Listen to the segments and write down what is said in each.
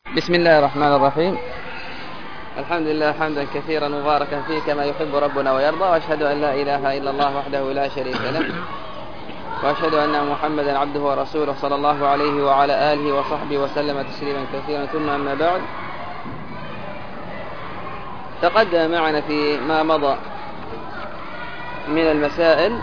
بسم الله الرحمن الرحيم. الحمد لله حمدا كثيرا مباركا فيه كما يحب ربنا ويرضى، وأشهد أن لا إله إلا الله وحده لا شريك له، وأشهد أن محمدا عبده ورسوله صلى الله عليه وعلى آله وصحبه وسلم تسليما كثيرا. ثم أما بعد، تقدم معنا في ما مضى من المسائل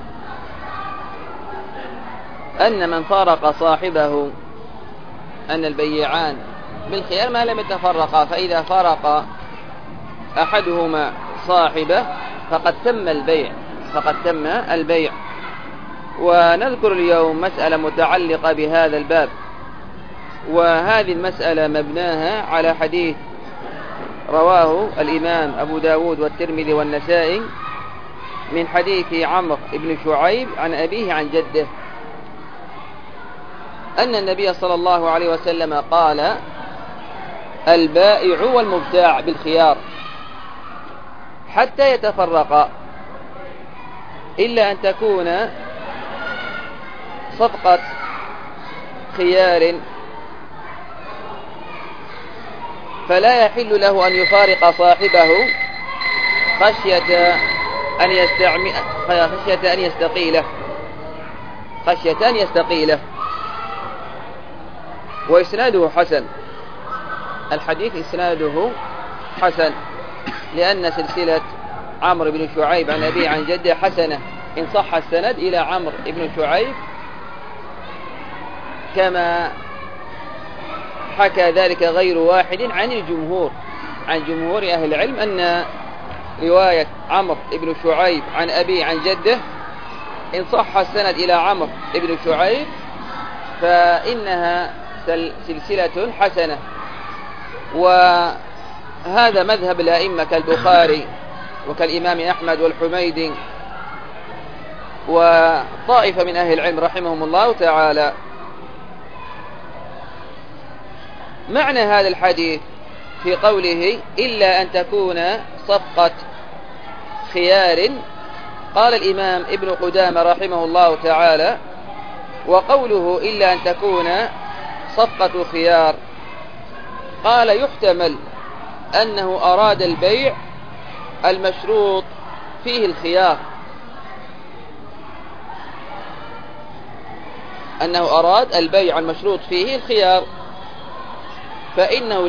أن من فارق صاحبه، أن البيعان بالخيار ما لم يتفرقا، فإذا فارق أحدهما صاحبه فقد تم البيع. ونذكر اليوم مسألة متعلقة بهذا الباب، وهذه المسألة مبناها على حديث رواه الإمام أبو داود والترمذي والنسائي من حديث عمرو بن شعيب عن أبيه عن جده أن النبي صلى الله عليه وسلم قال: البائع والمبتاع بالخيار حتى يتفرقا، إلا أن تكون صفقة خيار، فلا يحل له أن يفارق صاحبه خشية أن يستقيله. وإسناده حسن، الحديث إسناده حسن، لأن سلسلة عمرو بن شعيب عن أبيه عن جده حسنة إن صح السند إلى عمرو بن شعيب، كما حكى ذلك غير واحد عن جمهور أهل العلم، أن رواية عمرو بن شعيب عن أبيه عن جده إن صح السند إلى عمرو بن شعيب فإنها سلسلة حسنة. وهذا مذهب الأئمة كالبخاري وكالإمام أحمد والحميدي وطائفة من أهل العلم رحمهم الله تعالى. معنى هذا الحديث في قوله إلا أن تكون صفقة خيار، قال الإمام ابن قدامة رحمه الله تعالى: وقوله إلا أن تكون صفقة خيار، قال يحتمل أنه أراد البيع المشروط فيه الخيار، فإنه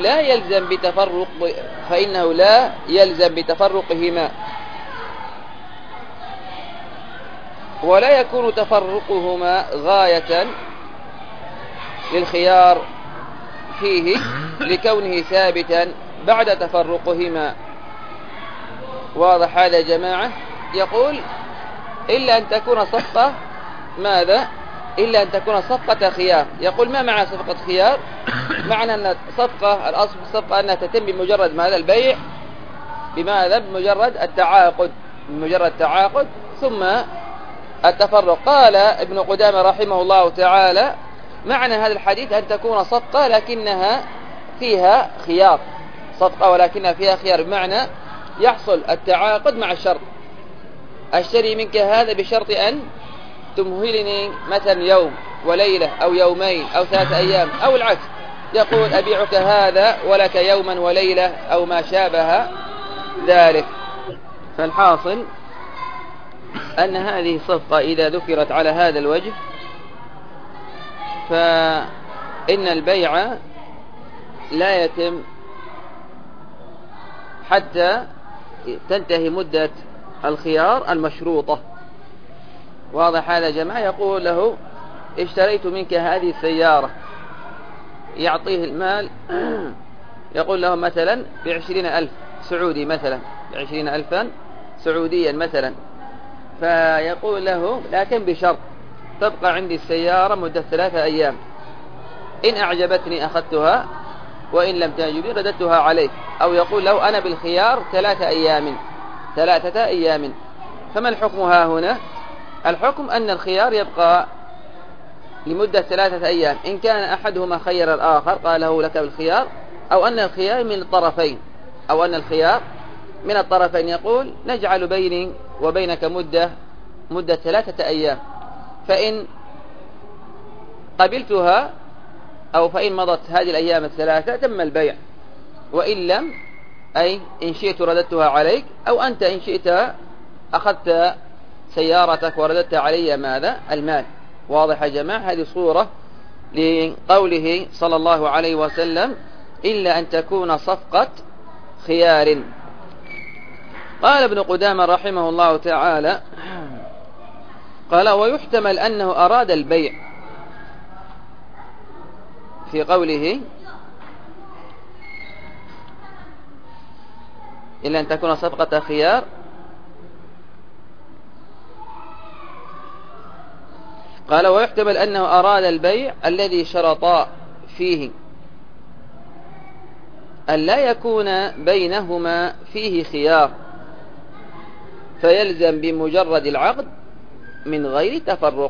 لا يلزم بتفرقهما، ولا يكون تفرقهما غاية للخيار فيه لكونه ثابتا بعد تفرقهما. واضح هذا يا جماعة؟ يقول إلا أن تكون صفقة ماذا؟ إلا أن تكون صفقة خيار. يقول ما معنى صفقة خيار؟ معنى أن الأصل في الصفقة أنها تتم بمجرد ماذا؟ البيع، بماذا؟ بمجرد التعاقد ثم التفرق. قال ابن قدامة رحمه الله تعالى: معنى هذا الحديث أن تكون صفقة لكنها فيها خيار، بمعنى يحصل التعاقد مع الشرط: أشتري منك هذا بشرط أن تمهلني مثلا يوم وليلة أو يومين أو 3 أيام، أو العكس، يقول أبيعك هذا ولك يوما وليلة أو ما شابه ذلك. فالحاصل أن هذه الصفقة إذا ذكرت على هذا الوجه فإن البيع لا يتم حتى تنتهي مدة الخيار المشروطة. واضح هذا يا جماعة؟ يقول له اشتريت منك هذه السيارة، يعطيه المال، يقول له مثلا ب20,000 سعودي مثلا، ب20,000 سعوديا مثلا، فيقول له لكن بشرط تبقى عندي السيارة مدة 3 أيام، إن أعجبتني أخذتها وإن لم تعجبني رددتها عليك. أو يقول له أنا بالخيار 3 أيام. فما الحكم ها هنا؟ الحكم أن الخيار يبقى لمدة 3 أيام، إن كان أحدهما خير الآخر قال له لك بالخيار، أو أن الخيار من الطرفين، يقول نجعل بيني وبينك مدة 3 أيام، فإن قبلتها أو فإن مضت هذه الأيام الثلاثة تم البيع، وإن لم أي إن شئت رددتها عليك، أو أنت إن شئت أخذت سيارتك ورددت علي ماذا؟ المال. واضح يا جماعة؟ هذه صورة لقوله صلى الله عليه وسلم إلا أن تكون صفقة خيار. قال ابن قدامة رحمه الله تعالى قال ويحتمل أنه أراد البيع في قوله إلا أن تكون صفقة خيار، قال ويحتمل أنه أراد البيع الذي شرطا فيه أن لا يكون بينهما فيه خيار، فيلزم بمجرد العقد من غير تفرق.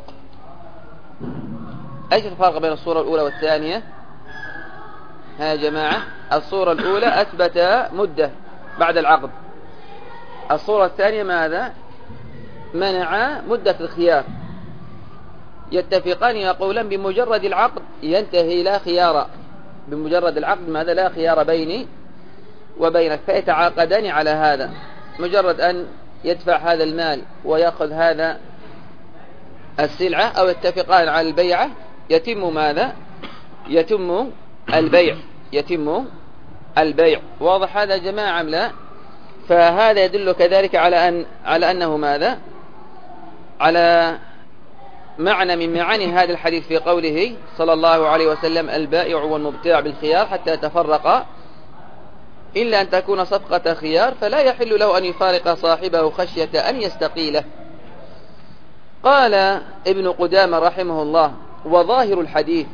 ايش الفرق بين الصورة الأولى والثانية؟ ها يا جماعة، الصورة الأولى أثبت مدة بعد العقد، الصورة الثانية ماذا؟ منع مدة الخيار. يتفقان يقولان بمجرد العقد ينتهي لا خيار، بمجرد العقد ماذا؟ لا خيار بيني وبينك، فيتعاقدان على هذا، مجرد أن يدفع هذا المال ويأخذ هذا السلعة أو يتفقان على البيعة يتم ماذا؟ يتم البيع، يتم البيع. واضح هذا يا جماعة أم لا؟ فهذا يدل كذلك على أنه ماذا؟ على معنى من معاني هذا الحديث في قوله صلى الله عليه وسلم البائع والمبتاع بالخيار حتى يتفرقا إلا أن تكون صفقة خيار، فلا يحل له أن يفارق صاحبه خشية أن يستقيله. قال ابن قدامة رحمه الله وظاهر الحديث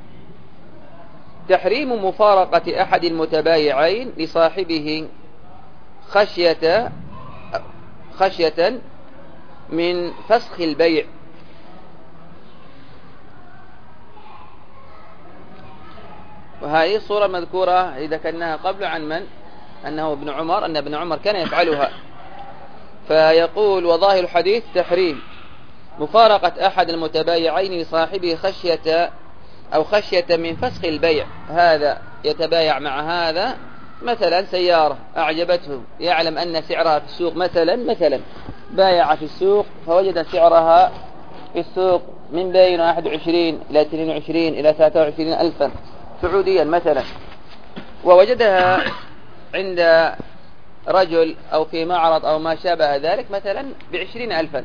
تحريم مفارقة أحد المتبايعين لصاحبه خشية من فسخ البيع. وهذه الصورة مذكورة إذا كانها قبل عن من؟ أنه ابن عمر، أن ابن عمر كان يفعلها. فيقول وظاهر الحديث تحريم مفارقة أحد المتبايعين لصاحبه خشية من فسخ البيع. هذا يتبايع مع هذا، مثلا سيارة أعجبته، يعلم أن سعرها في السوق مثلا بايع في السوق فوجد سعرها في السوق من بين 21 إلى 22 إلى 23 ألفا سعوديا مثلا، ووجدها عند رجل أو في معرض أو ما شابه ذلك مثلا ب20 ألفا.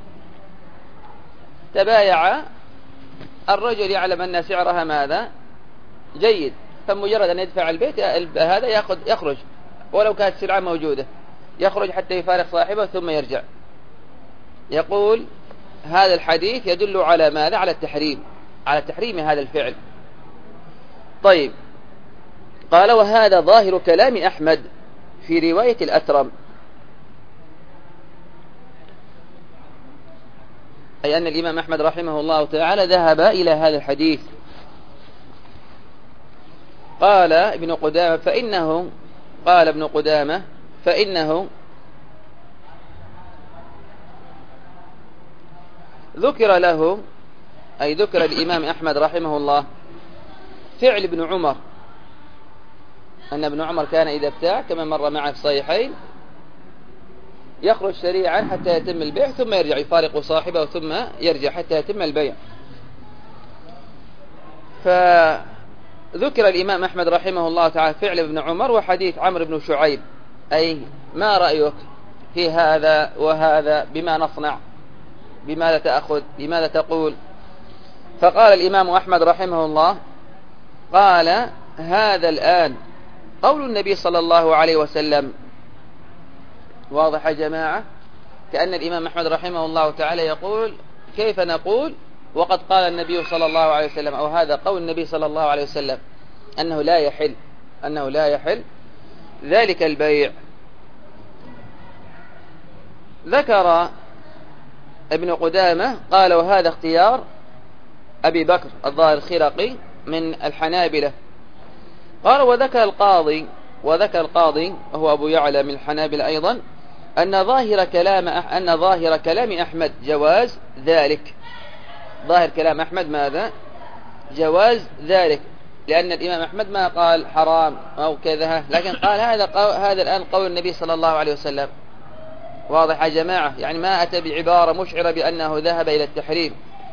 تبايع، الرجل يعلم أن سعرها ماذا؟ جيد، فمجرد أن يدفع البيت هذا يخرج، ولو كانت سلعة موجودة يخرج حتى يفارق صاحبه ثم يرجع. يقول هذا الحديث يدل على ماذا؟ على التحريم، على تحريم هذا الفعل. طيب، قال وهذا ظاهر كلام أحمد في رواية الأترم، أي أن الإمام أحمد رحمه الله تعالى ذهب إلى هذا الحديث. قال ابن قدامة فإنه ذكر له، أي ذكر الإمام أحمد رحمه الله فعل ابن عمر، أن ابن عمر كان إذا ابتاع كما مر معه في الصحيحين يخرج سريعا حتى يتم البيع ثم يرجع يفارق صاحبه ثم يرجع حتى يتم البيع. فذكر الإمام أحمد رحمه الله تعالى فعل ابن عمر وحديث عمرو بن شعيب، أي ما رأيك في هذا وهذا، بما نصنع، بماذا تأخذ، بماذا تقول؟ فقال الإمام أحمد رحمه الله قال هذا الآن قول النبي صلى الله عليه وسلم. واضح يا جماعة؟ كأن الإمام أحمد رحمه الله تعالى يقول كيف نقول وقد قال النبي صلى الله عليه وسلم، أو هذا قول النبي صلى الله عليه وسلم أنه لا يحل ذلك البيع. ذكر ابن قدامة قال وهذا اختيار أبي بكر الظاهر الخرقي من الحنابلة. قال وذكر القاضي وهو أبو يعلى من الحنابلة أيضا أن ظاهر كلام أحمد جواز ذلك. ظاهر كلام أحمد ماذا؟ جواز ذلك، لأن الإمام أحمد ما قال حرام أو كذا، لكن قال هذا الآن قول النبي صلى الله عليه وسلم. واضح يا جماعة؟ يعني ما أتى بعبارة مشعرة بأنه ذهب إلى التحريم.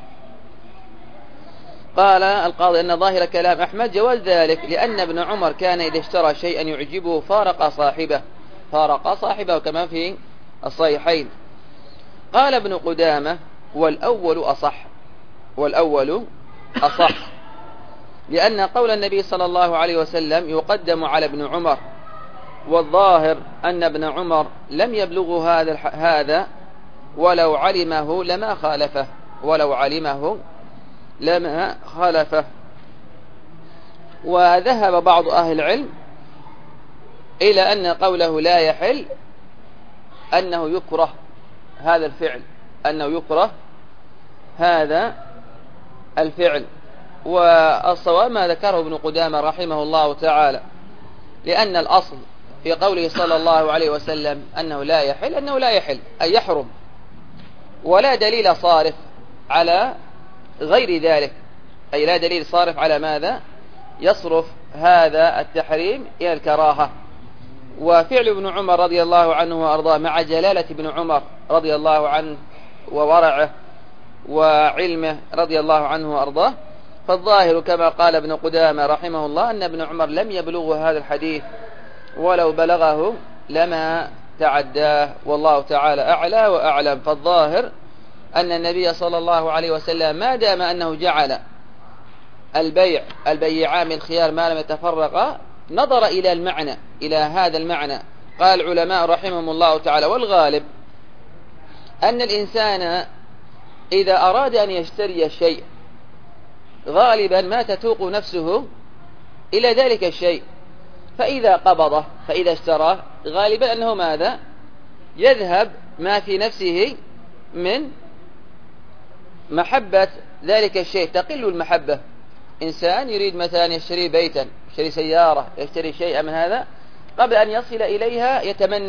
قال القاضي أن ظاهر كلام أحمد جواز ذلك، لأن ابن عمر كان إذا اشترى شيئا يعجبه فارق صاحبه كما في الصحيحين. قال ابن قدامة والأول أصح، لأن قول النبي صلى الله عليه وسلم يقدم على ابن عمر، والظاهر أن ابن عمر لم يبلغه هذا ولو علمه لما خالفه. وذهب بعض أهل العلم إلى أن قوله لا يحل أنه يكره هذا الفعل، والصواب ما ذكره ابن قدامة رحمه الله تعالى، لأن الأصل في قوله صلى الله عليه وسلم أنه لا يحل أي يحرم، ولا دليل صارف على غير ذلك، أي لا دليل صارف على ماذا يصرف هذا التحريم إلى الكراهة. وفعل ابن عمر رضي الله عنه وأرضاه مع جلالة ابن عمر رضي الله عنه وورعه وعلمه رضي الله عنه وأرضاه، فالظاهر كما قال ابن قدامة رحمه الله أن ابن عمر لم يبلغه هذا الحديث، ولو بلغه لما تعداه، والله تعالى أعلى وأعلم. فالظاهر أن النبي صلى الله عليه وسلم ما دام أنه جعل البيعان من خيار ما لم يتفرقا، نظر إلى هذا المعنى. قال العلماء رحمهم الله تعالى: والغالب أن الإنسان إذا أراد أن يشتري الشيء غالبا ما تتوق نفسه إلى ذلك الشيء، فإذا قبضه فإذا اشتراه غالبا أنه ماذا يذهب ما في نفسه من محبة ذلك الشيء، تقل المحبة. إنسان يريد مثلا يشتري بيتا، يشتري سيارة، يشتري شيئا من هذا، قبل أن يصل إليها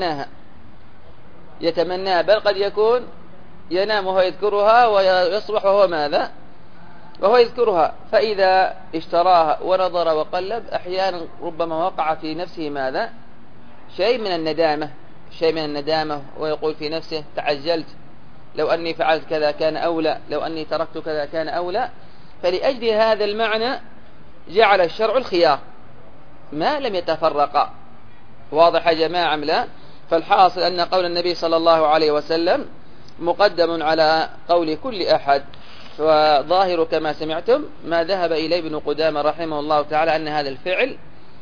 يتمناها، بل قد يكون ينام وهو يذكرها ويصبح وهو يذكرها. فإذا اشتراها ونظر وقلب، أحيانا ربما وقع في نفسه شيء من الندامة، ويقول في نفسه: تعجلت، لو أني فعلت كذا كان أولى، لو أني تركت كذا كان أولى. فلأجل هذا المعنى جعل الشرع الخيار ما لم يتفرقا. واضح يا جماعة أم لا؟ فالحاصل أن قول النبي صلى الله عليه وسلم مقدم على قول كل أحد، وظاهر كما سمعتم ما ذهب إليه ابن قدامة رحمه الله تعالى أن هذا الفعل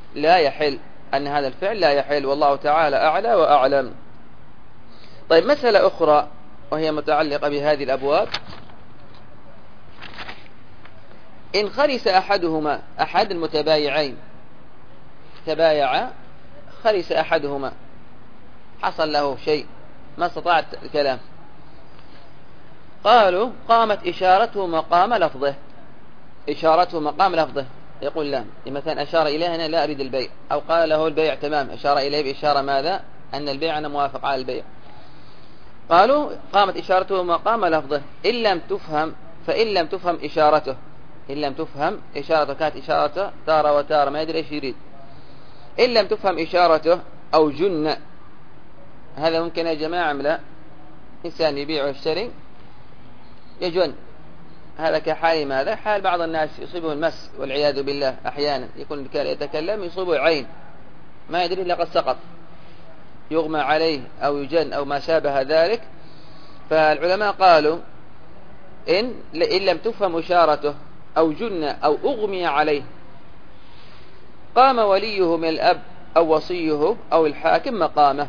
لا يحل، والله تعالى أعلى وأعلم. طيب، مسألة أخرى وهي متعلقة بهذه الأبواب: إن خلس أحد المتبايعين، تبايع خلس أحدهما، حصل له شيء ما استطاع الكلام، قالوا قامت إشارته مقام لفظه. يقول: لا، مثلا أشار إليه أنا لا أريد البيع، أو قال له البيع تمام، أشار إليه بإشارة ماذا؟ أن البيع أنا موافق على البيع. قالوا قامت إشارته مقام لفظه إن لم تفهم إشارته. كانت إشارته تارة وتارة ما يدري إيش يريد. إن لم تفهم إشارته أو جن، هذا ممكن يا جماعة أم لا؟ إنسان يبيع ويشتري يجن، هذا كحال ماذا؟ حال بعض الناس يصيبه المس والعياذ بالله، أحيانا يكون كان يتكلم يصيبه عين ما يدري إلا قد سقط، يغمى عليه أو يجن أو ما شابه ذلك. فالعلماء قالوا إن لم تفهم إشارته أو جن أو أغمي عليه، قام وليه من الأب أو وصيه أو الحاكم مقامه،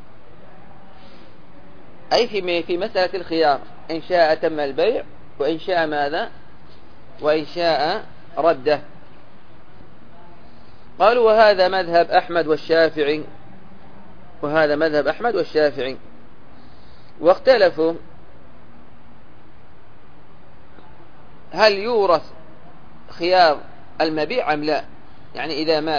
أي في مسألة الخيار، إن شاء تم البيع وإن شاء ماذا؟ وإن شاء رده. قالوا وهذا مذهب أحمد والشافعي، واختلفوا هل يورث خيار المبيع أم لا. يعني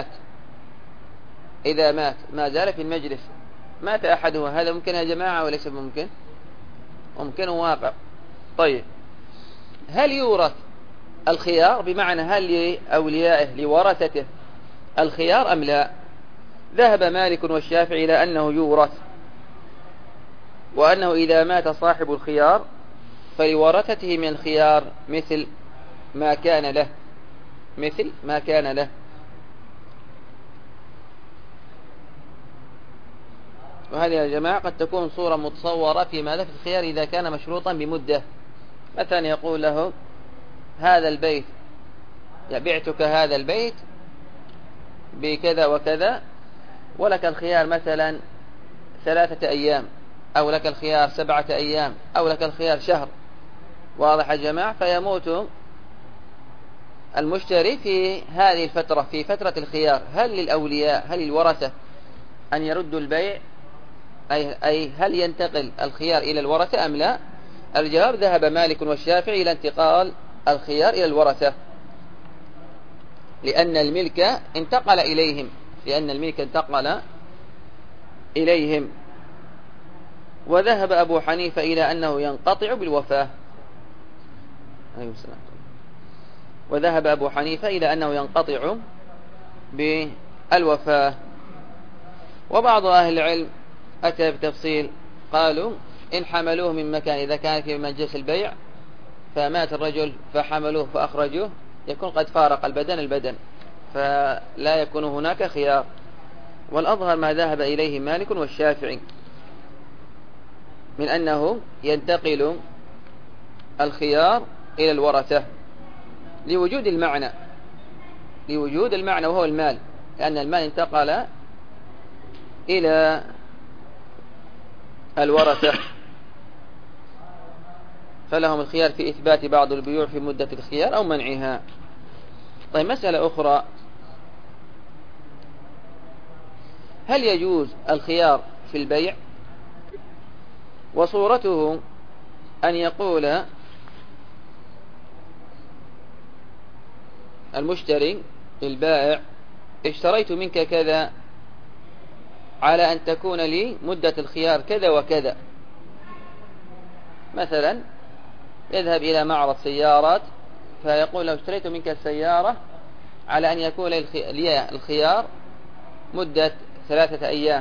إذا مات ما زال في المجلس، مات أحدهما، هذا ممكن يا جماعة وليس ممكن واقع. طيب، هل يورث الخيار بمعنى هل لأوليائه لورثته الخيار أم لا. ذهب مالك والشافعي إلى أنه يورث، وأنه إذا مات صاحب الخيار فلورثته من الخيار مثل ما كان له. وهذه يا جماعة قد تكون صورة متصورة في ماذا في الخيار إذا كان مشروطا بمدة. مثلا يقول له هذا البيت بعتك هذا البيت بكذا وكذا، ولك الخيار مثلا 3 أيام، أو لك الخيار 7 أيام، أو لك الخيار شهر. واضح يا جماعة؟ فيموت المشتري في هذه الفترة، في فترة الخيار. هل للأولياء، هل للورثة أن يردوا البيع، أي هل ينتقل الخيار إلى الورثة أم لا؟ الجواب ذهب مالك والشافعي إلى انتقال الخيار إلى الورثة، لأن الملك انتقل إليهم. وذهب أبو حنيفة إلى أنه ينقطع بالوفاة. وذهب أبو حنيفة إلى أنه ينقطع بالوفاة. وبعض أهل العلم أتى بتفصيل، قالوا إن حملوه من مكان، إذا كان في مجلس البيع فمات الرجل فحملوه فأخرجوه، يكون قد فارق البدن فلا يكون هناك خيار. والأظهر ما ذهب إليه مالك والشافعي من أنه ينتقل الخيار إلى الورثة لوجود المعنى وهو المال، لأن المال انتقل إلى الورثة، فلهم الخيار في إثبات بعض البيوع في مدة الخيار أو منعها. طيب، مسألة أخرى، هل يجوز الخيار في البيع؟ وصورته أن يقول المشتري للبائع اشتريت منك كذا على أن تكون لي مدة الخيار كذا وكذا. مثلا يذهب إلى معرض سيارات فيقول له اشتريت منك السيارة على أن يكون لي الخيار مدة 3 أيام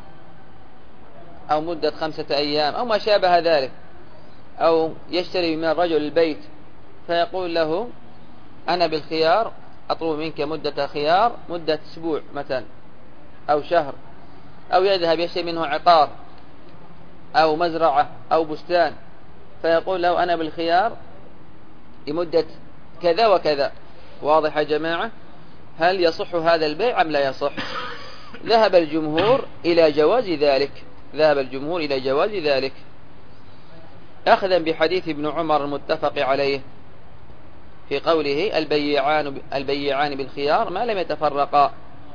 أو مدة 5 أيام أو ما شابه ذلك. أو يشتري من الرجل البيت فيقول له أنا بالخيار أطلب منك مدة خيار مدة أسبوع مثلا أو شهر. أو يذهب يشتري منه عقار أو مزرعة أو بستان فيقول له أنا بالخيار لمدة كذا وكذا. واضح يا جماعة؟ هل يصح هذا البيع أم لا يصح؟ ذهب الجمهور إلى جواز ذلك أخذا بحديث ابن عمر المتفق عليه في قوله البيعان بالخيار ما لم يتفرقا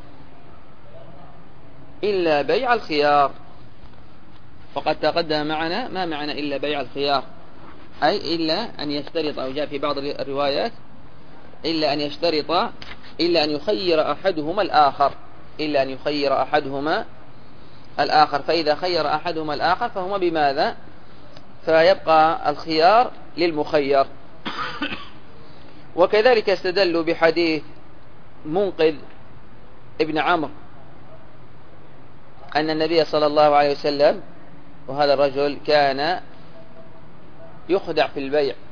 إلا بيع الخيار. وقد تقدم معنا ما معنى إلا بيع الخيار، أي إلا أن يشترط، أو جاء في بعض الروايات إلا أن يخير أحدهما الآخر. فإذا خير أحدهما الآخر فهما بماذا؟ فيبقى الخيار للمخير. وكذلك استدلوا بحديث منقذ ابن عمرو أن النبي صلى الله عليه وسلم، وهذا الرجل كان يخدع في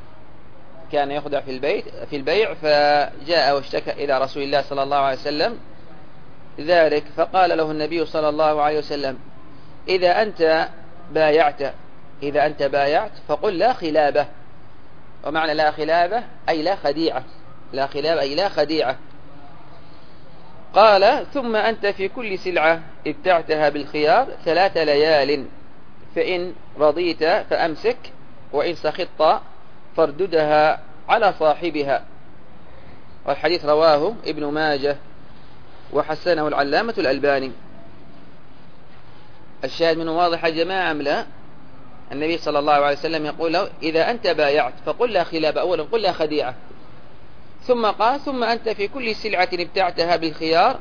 البيع فجاء واشتكى إلى رسول الله صلى الله عليه وسلم ذلك، فقال له النبي صلى الله عليه وسلم إذا أنت بايعت فقل لا خلابة. ومعنى لا خلابة أي لا خديعة. قال ثم أنت في كل سلعة ابتعتها بالخيار 3 ليال، فإن رضيت فأمسك، وإن سخطت فارددها على صاحبها. والحديث رواه ابن ماجه وحسنه العلامة الألباني. الشاهد منه واضح يا جماعة أم لا؟ النبي صلى الله عليه وسلم يقول له إذا أنت بايعت فقل لا خلابة، أولا قل لا خديعة، ثم قال ثم أنت في كل سلعة ابتعتها بالخيار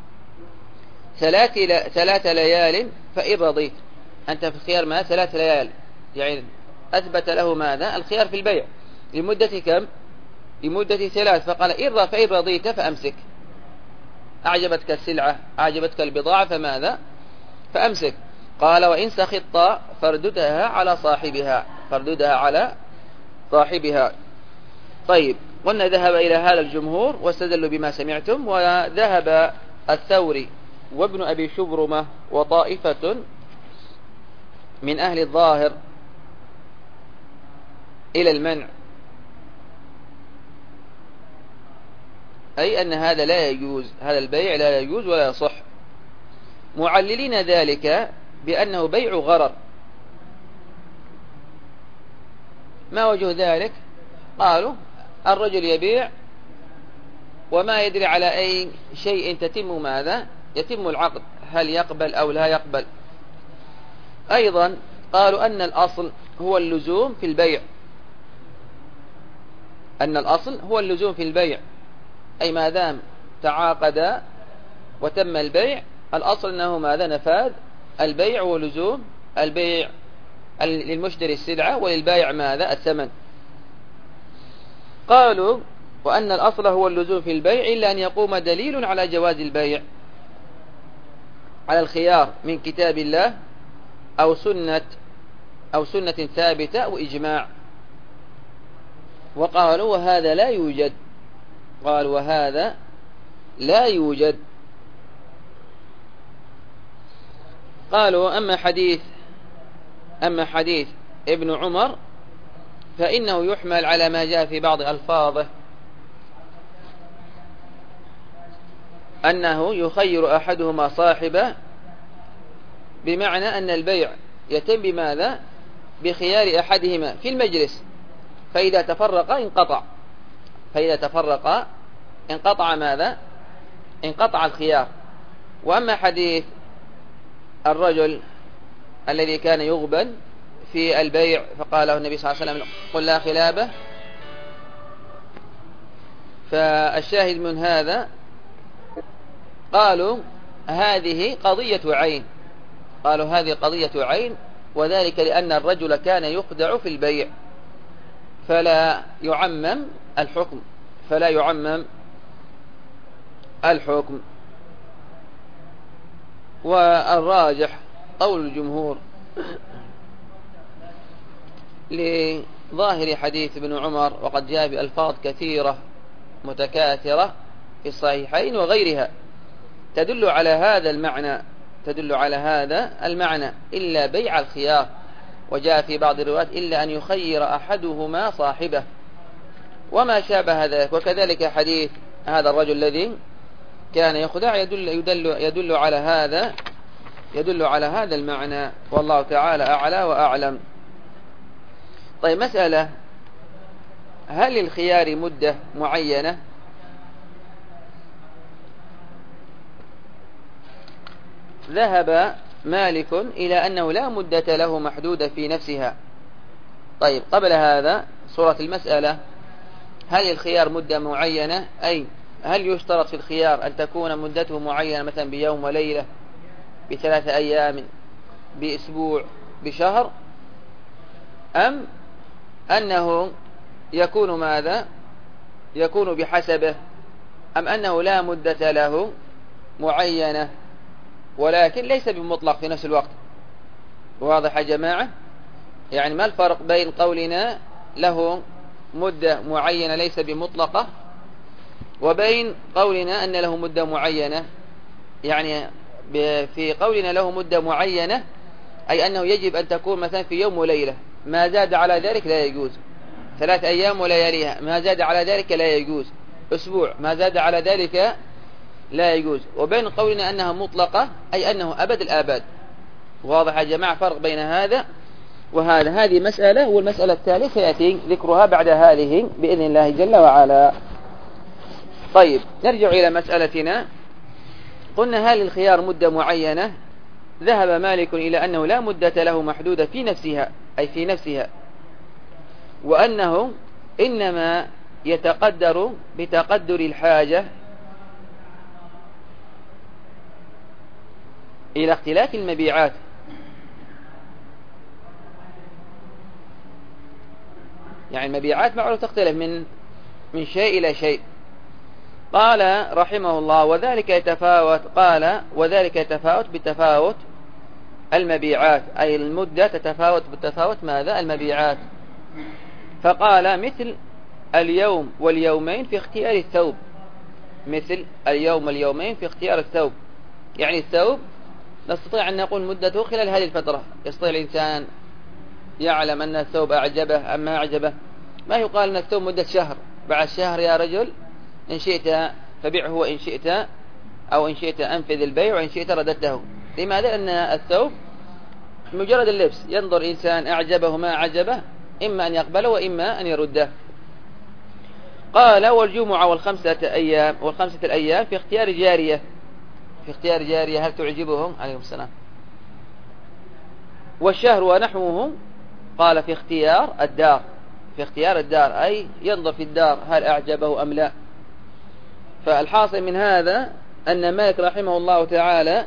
3 ليال فإن رضيت. أنت في الخيار ما 3 ليال، يعني أثبت له ماذا؟ الخيار في البيع لمدة كم؟ لمدة 3، فقال فإن رضيت فأمسك. أعجبتك السلعة، أعجبتك البضاعة، فماذا؟ فأمسك. قال وإن سخطت فارددها على صاحبها، فارددها على صاحبها. طيب، قلنا ذهب إلى هذا الجمهور واستدلوا بما سمعتم، وذهب الثوري وابن أبي شبرمة وطائفة من أهل الظاهر إلى المنع، أي أن هذا لا يجوز، هذا البيع لا يجوز ولا يصح، معللين ذلك بأنه بيع غرر. ما وجه ذلك؟ قالوا الرجل يبيع وما يدري على أي شيء تتم ماذا؟ يتم العقد، هل يقبل أو لا يقبل. أيضا قالوا أن الأصل هو اللزوم في البيع، أن الأصل هو اللزوم في البيع، أي ما دام تعاقد وتم البيع الأصل أنه ماذا؟ نفاذ البيع ولزوم البيع للمشتري السلعة وللبائع ماذا؟ الثمن. قالوا وأن الأصل هو اللزوم في البيع إلا أن يقوم دليل على جواز البيع على الخيار من كتاب الله أو سنة ثابتة أو إجماع. وقالوا وهذا لا يوجد، قالوا وهذا لا يوجد. قالوا أما حديث ابن عمر فإنه يحمل على ما جاء في بعض ألفاظه أنه يخير أحدهما صاحبه، بمعنى أن البيع يتم بماذا؟ بخيار أحدهما في المجلس، فإذا تفرق انقطع ماذا؟ انقطع الخيار. وأما حديث الرجل الذي كان يغبن في البيع فقال له النبي صلى الله عليه وسلم قل لا خلابه، فالشاهد من هذا قالوا هذه قضية عين، قالوا هذه قضية عين، وذلك لأن الرجل كان يخدع في البيع، فلا يعمم الحكم. والراجح قول الجمهور لظاهر حديث ابن عمر، وقد جاء بألفاظ كثيرة متكاثرة في الصحيحين وغيرها تدل على هذا المعنى إلا بيع الخيار. وجاء في بعض الروايات إلا أن يخير أحدهما صاحبه وما شابه ذلك. وكذلك حديث هذا الرجل الذي كان يخدع يدل على هذا المعنى، والله تعالى أعلى وأعلم. طيب، مسألة: هل للخيار مدة معينة؟ ذهب مالك إلى أنه لا مدة له محدودة في نفسها. طيب، قبل هذا صورة المسألة: هل الخيار مدة معينة؟ أي هل يشترط في الخيار أن تكون مدته معينة، مثلا بيوم وليلة، ب3 أيام، بأسبوع، بشهر، أم أنه يكون ماذا؟ يكون بحسبه، أم أنه لا مدة له معينة ولكن ليس بمطلق في نفس الوقت؟ واضح يا جماعة؟ يعني ما الفرق بين قولنا له مدة معينة ليس بمطلقة وبين قولنا أن له مدة معينة؟ يعني في قولنا له مدة معينة أي أنه يجب أن تكون مثلا في يوم وليلة، ما زاد على ذلك لا يجوز. 3 أيام ولياليها، ما زاد على ذلك لا يجوز. أسبوع، ما زاد على ذلك لا يجوز. وبين قولنا أنها مطلقة أي أنه أبد الآباد. واضح يا جماعة فرق بين هذا وهذا؟ هذه مسألة، والمسألة الثالثة يأتي ذكرها بعد هذه بإذن الله جل وعلا. طيب، نرجع إلى مسألتنا. قلنا هل الخيار مدة معينة؟ ذهب مالك إلى أنه لا مدة له محدودة في نفسها، أي في نفسها، وأنه إنما يتقدر بتقدر الحاجة إلى اختلاف المبيعات. يعني المبيعات معروف تختلف من من شيء إلى شيء. قال رحمه الله وذلك يتفاوت، قال وذلك يتفاوت بتفاوت المبيعات، أي المدة تتفاوت بتفاوت ماذا؟ المبيعات. فقال مثل اليوم واليومين في اختيار الثوب، مثل اليوم واليومين في اختيار الثوب، يعني الثوب نستطيع أن نقول مدته خلال هذه الفترة. يستطيع الإنسان يعلم أن الثوب أعجبه أم ما أعجبه، ما يقال أن الثوب مدة شهر، بعد شهر يا رجل إن شئت فبيعه وإن شئت أو إن شئت أنفذ البيع وإن شئت رددته. لماذا؟ لأن الثوب مجرد اللبس، ينظر إنسان أعجبه ما أعجبه إما أن يقبله وإما أن يرده. قال والجمعة والخمسة الأيام في اختيار جارية، في اختيار جارية هل تعجبهم؟ عليهم السلام. والشهر ونحوه قال في اختيار الدار، في اختيار الدار أي ينظر في الدار هل أعجبه أم لا. فالحاصل من هذا أن مالك رحمه الله تعالى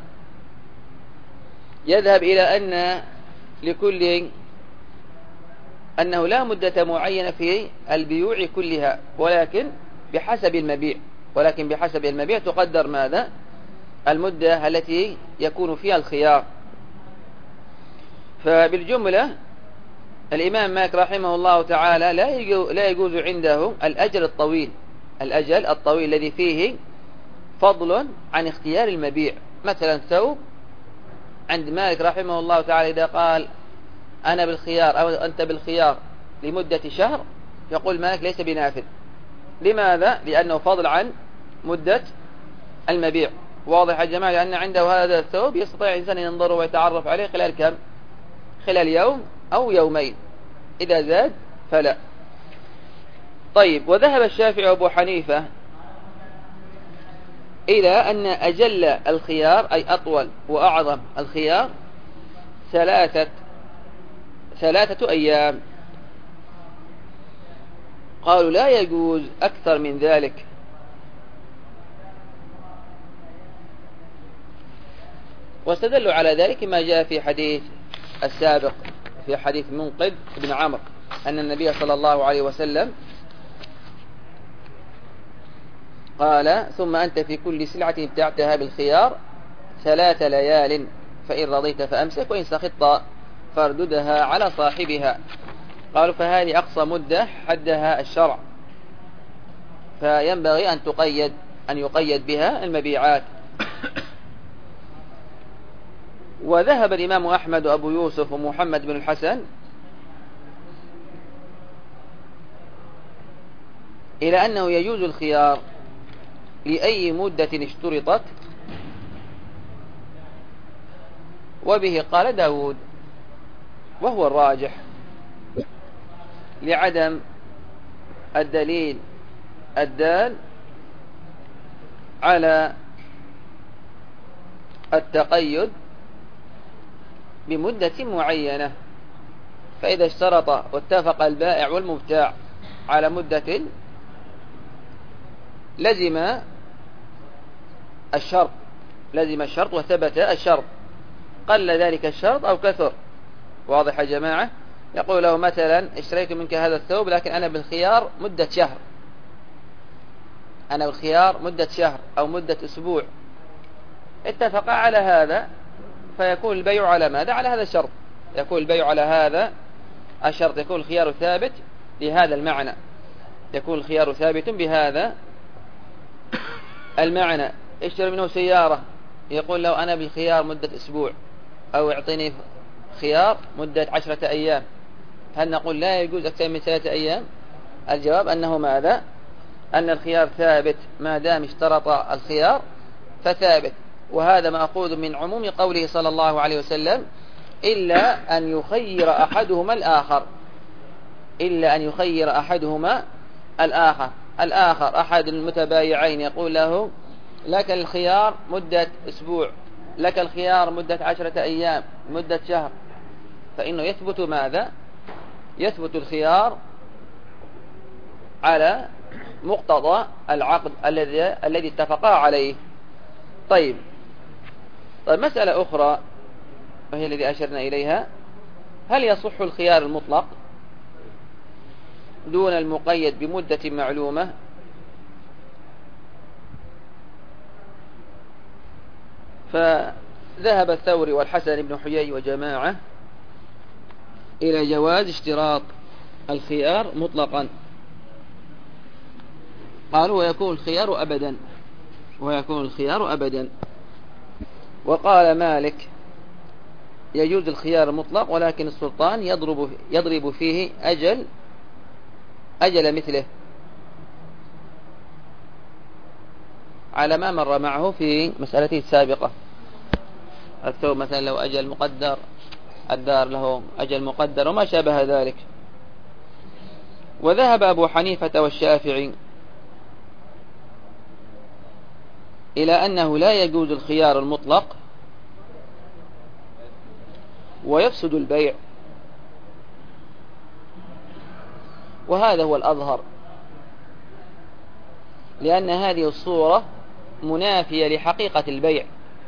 يذهب إلى أن لكل أنه لا مدة معينة في البيوع كلها، ولكن بحسب المبيع، ولكن بحسب المبيع تقدر ماذا؟ المدة التي يكون فيها الخيار. فبالجملة الإمام مالك رحمه الله تعالى لا يجوز عنده الأجل الطويل، الأجل الطويل الذي فيه فضل عن اختيار المبيع. مثلا ثوب عند مالك رحمه الله تعالى إذا قال أنا بالخيار أو أنت بالخيار لمدة شهر، يقول مالك ليس بنافذ. لماذا؟ لأنه فضل عن مدة المبيع. واضح يا جماعة؟ لأن عنده هذا الثوب يستطيع الإنسان ينظره ويتعرف عليه خلال كم؟ خلال يوم أو يومين، إذا زاد فلا. طيب، وذهب الشافعي وأبو حنيفة إلى أن أجل الخيار أي أطول وأعظم الخيار ثلاثة أيام. قالوا لا يجوز أكثر من ذلك. واستدلوا على ذلك ما جاء في حديث السابق، في حديث منقذ بن عمرو أن النبي صلى الله عليه وسلم قال ثم أنت في كل سلعة ابتعتها بالخيار 3 ليال فإن رضيت فأمسك وإن سخطت فارددها على صاحبها. قالوا فهذه أقصى مدة حدها الشرع، فينبغي أن يقيد بها المبيعات. وذهب الإمام أحمد وأبو يوسف ومحمد بن الحسن إلى أنه يجوز الخيار لأي مدة اشترطت، وبه قال داود وهو الراجح لعدم الدليل الدال على التقيد بمدة معينة. فإذا اشترط واتفق البائع والمبتاع على مدة لزم الشرط وثبت الشرط، قل ذلك الشرط أو كثر. واضح يا جماعة؟ يقول له مثلا اشتريت منك هذا الثوب لكن أنا بالخيار مدة شهر، أنا بالخيار مدة شهر أو مدة أسبوع. اتفقا على هذا فيكون البيع على ماذا؟ على هذا الشرط. يكون البيع على هذا الشرط، يكون الخيار ثابت لهذا المعنى، يكون الخيار ثابت بهذا المعنى. اشتري منه سيارة، يقول له أنا بالخيار مدة أسبوع أو اعطيني خيار مدة 10 أيام. هل نقول لا يجوز أكثر من 3 أيام؟ الجواب أنه ماذا؟ أن الخيار ثابت ما دام اشترط الخيار فثابت. وهذا مأخوذ من عموم قوله صلى الله عليه وسلم إلا أن يخير أحدهما الآخر، إلا أن يخير أحدهما الآخر. أحد المتبايعين يقول له لك الخيار مدة أسبوع، لك الخيار مدة 10 أيام، مدة شهر، فإنه يثبت ماذا؟ يثبت الخيار على مقتضى العقد الذي اتفقا عليه. طيب، مسألة أخرى وهي الذي أشرنا إليها، هل يصح الخيار المطلق؟ دون المقيد بمدة معلومة، فذهب الثوري والحسن بن حيي وجماعة إلى جواز اشتراط الخيار مطلقا، قالوا ويكون الخيار أبدا، ويكون الخيار أبدا. وقال مالك يجوز الخيار المطلق، ولكن السلطان يضرب فيه أجل مثله، على ما مر معه في مسألته السابقة. الثوب مثلا له أجل مقدر، الدار له أجل مقدر، وما شابه ذلك. وذهب أبو حنيفة والشافعي إلى أنه لا يجوز الخيار المطلق ويفسد البيع، وهذا هو الأظهر، لأن هذه الصورة منافية لحقيقة البيع،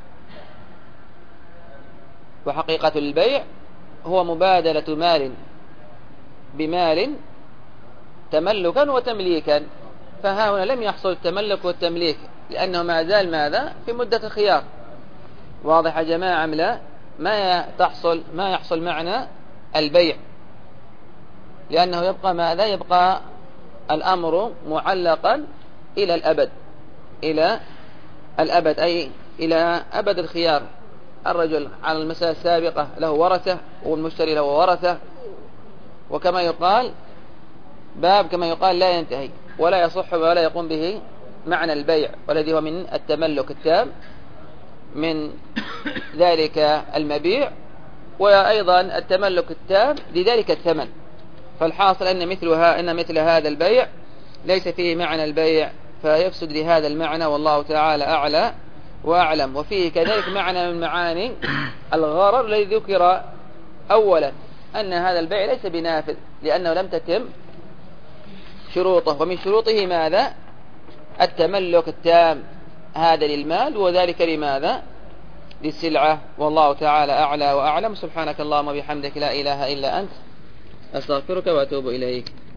وحقيقة البيع هو مبادلة مال بمال تملكا وتمليكا، فها هنا لم يحصل التملك والتمليك، لأنه ما زال ماذا في مدة الخيار. واضح يا جماعة أم لا؟ ما يحصل معنى البيع، لأنه يبقى ماذا؟ يبقى الأمر معلقا إلى الأبد، إلى الأبد، أي إلى أبد الخيار. الرجل على المسألة السابقة له ورثة، والمشتري له ورثة، وكما يقال كما يقال لا ينتهي ولا يصح ولا يقوم به معنى البيع، والذي هو من التملك التام من ذلك المبيع، وأيضا التملك التام لذلك الثمن. فالحاصل أن مثل هذا البيع ليس فيه معنى البيع، فيفسد لهذا المعنى، والله تعالى أعلى وأعلم. وفيه كذلك معنى من معاني الغرر الذي ذكر أولا، أن هذا البيع ليس بنافذ لأنه لم تتم شروطه، ومن شروطه ماذا؟ التملك التام، هذا للمال وذلك لماذا؟ للسلعة. والله تعالى أعلى وأعلم. سبحانك اللهم وبحمدك لا إله إلا أنت، أستغفرك وأتوب إليك.